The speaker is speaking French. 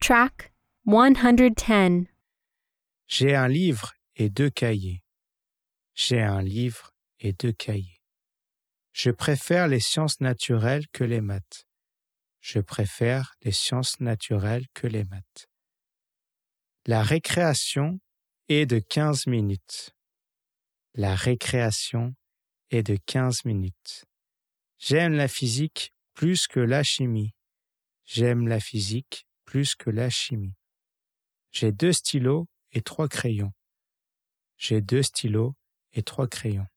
Track 110. J'ai un livre et 2 cahiers. J'ai un livre et 2 cahiers. Je préfère les sciences naturelles que les maths. Je préfère les sciences naturelles que les maths. La récréation est de 15 minutes. La récréation est de 15 minutes. J'aime la physique plus que la chimie. J'aime la physique plus que la chimie. J'ai 2 stylos et 3 crayons. J'ai 2 stylos et 3 crayons.